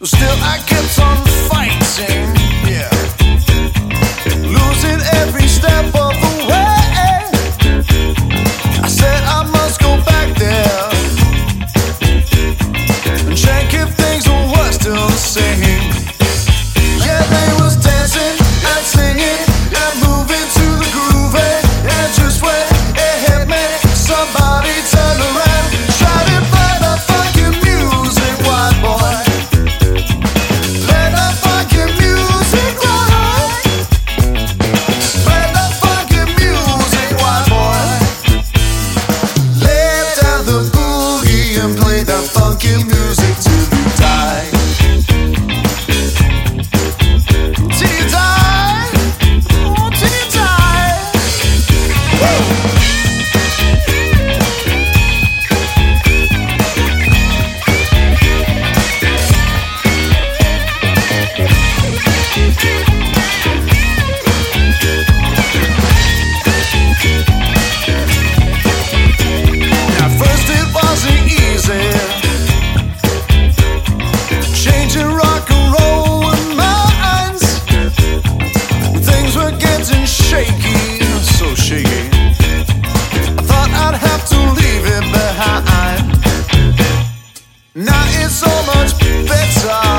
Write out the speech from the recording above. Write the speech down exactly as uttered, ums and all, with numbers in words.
Still I kept on fighting, yeah, losing every step of the way. I said I must go back there and check if things were still the same. Yeah, they was dancing and singing and moving to the groove, and just when it hit me, somebody turned around, tried to play the fucking music, white boy. Play the fucking music, right? Play the fucking music, white boy. Lay down the boogie and play that funky music till you die. Till you die. Oh, till you die. Woo! At first it wasn't easy, changing rock and roll with minds. Things were getting shaky, so shaky. I thought I'd have to leave it behind. Now it's so much better.